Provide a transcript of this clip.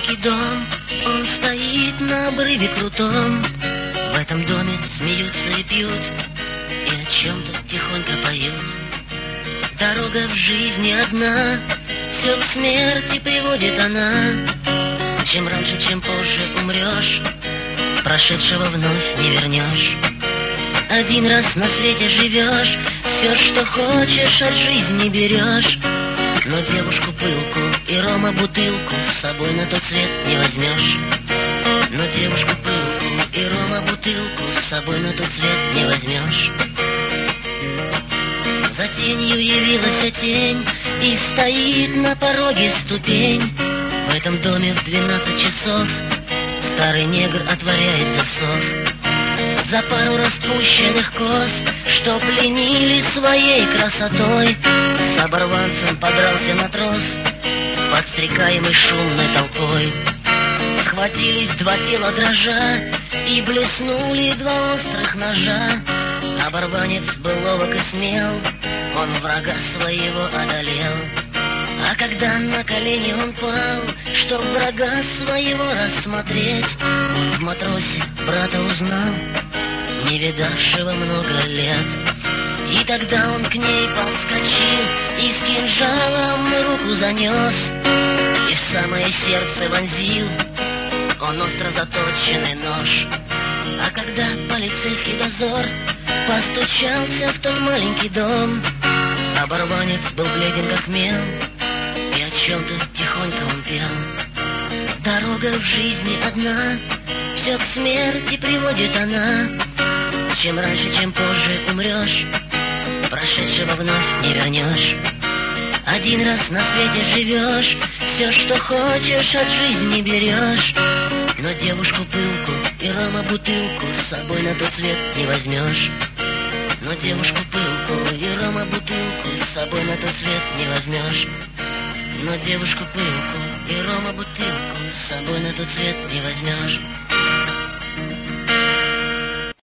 маленький дом, он стоит на обрыве крутом. В этом доме смеются и пьют, и о чем-то тихонько поют. Дорога в жизни одна, все к смерти приводит она. Чем раньше, чем позже умрешь, прошедшего вновь не вернешь. Один раз на свете живешь, все, что хочешь, от жизни берешь. Но девушку пылку и рома бутылку с собой на тот свет не возьмешь. Но девушку пылку и рома бутылку с собой на тот свет не возьмешь. За тенью явилась тень, и стоит на пороге ступень. В этом доме в 12 часов старый негр отворяет засов. За пару распущенных кос, что пленили своей красотой, с оборванцем подрался матрос, подстрекаемый шумной толпой. Схватились два тела дрожа, и блеснули два острых ножа. Оборванец был ловок и смел, он врага своего одолел. А когда на колени он пал, чтоб врага своего рассмотреть, он в матросе брата узнал, не видавшего много лет. И тогда он к ней подскочил и с кинжалом руку занес, и в самое сердце вонзил он остро заточенный нож. А когда полицейский дозор постучался в тот маленький дом, оборванец был бледен как мел, и о чем-то тихонько он пел. Дорога в жизни одна, все к смерти приводит она. Чем раньше, чем позже умрешь, прошедшего вновь не вернешь. Один раз на свете живешь, все, что хочешь, от жизни берешь. Но девушку пылку и рома бутылку с собой на тот свет не возьмешь. Но девушку пылку и рома бутылку с собой на тот свет не возьмешь. Но девушку пылку и рома бутылку с собой на тот свет не возьмешь.